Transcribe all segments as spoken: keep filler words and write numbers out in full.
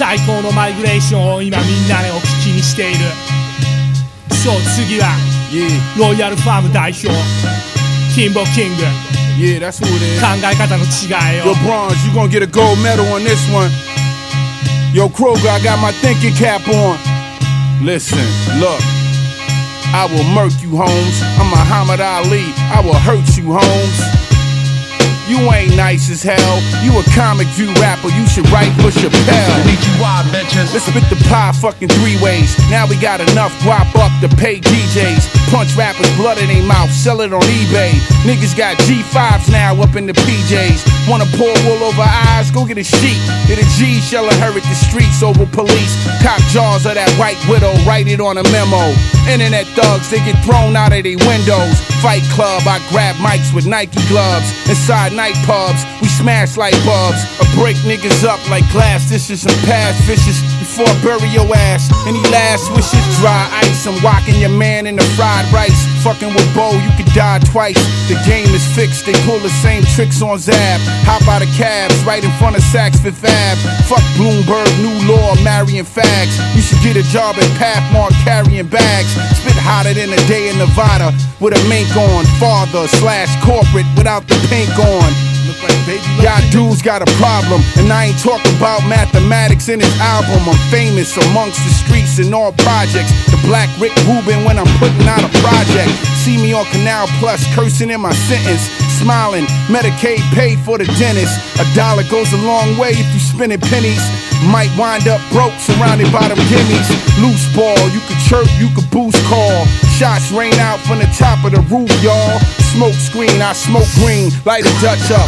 最高のマイグレーションを今みんなでお聞きにしている。そう、次は、 Yeah. ロイヤルファーム代表キンボキング。 Yeah, that's who it is. 考え方の違いよ。 Yo, Bronze, you gonna get a gold medal on this one. Yo, Kroger, I got my thinking cap on. Listen, look, I will murk you, Holmes. I'm Muhammad Ali, I will hurt you, Holmes. You ain't nice as hell. You a comic view rapper, you should write for Chappelle. Let's spit the pie fucking three ways. Now we got enough guap up to pay D Js. Punch rappers blood in their mouth, sell it on eBay. Niggas got G fives now up in the P Js. Wanna pour wool over eyes? Go get a sheet. Hit a G shell and hurry the streets over police. Cop jaws of that white widow, write it on a memo. Internet thugs, they get thrown out of their windows. Fight club, I grab mics with Nike gloves. Inside night pubs, we smash like bubs. I break niggas up like glass dishes and pass fishes before I bury your ass. Any last wishes? Dry ice, I'm walking your man in the fried rice. Fucking with Bo, you could die twice. The game is fixed, they pull the same tricks on Zab. Hop out of cabs, right in front of Saks Fifth Ave. Fuck Bloomberg, new law, marrying fags. You should get a job at Pathmark carrying bags. Spit hotter than a day in Nevada with a mink on. Father slash corporate without the pink on. Y'all dudes got a problem, and I ain't talking about mathematics in his album. I'm famous amongst the streets and all projects. The Black Rick Rubin when I'm putting out a project. See me on Canal Plus, cursing in my sentence. Smiling, Medicaid paid for the dentist. A dollar goes a long way if you spending pennies. Might wind up broke, surrounded by them gimmies. Loose ball, you could chirp, you could boost call. Shots rain out from the top of the roof, y'all. Smoke screen, I smoke green, light a Dutch up.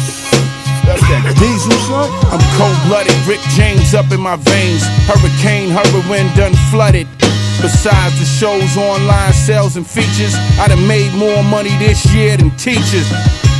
Diesel, son? I'm cold-blooded, Rick James up in my veins. Hurricane, heroin done flooded. Besides the show's online sales and features, I done made more money this year than teachers.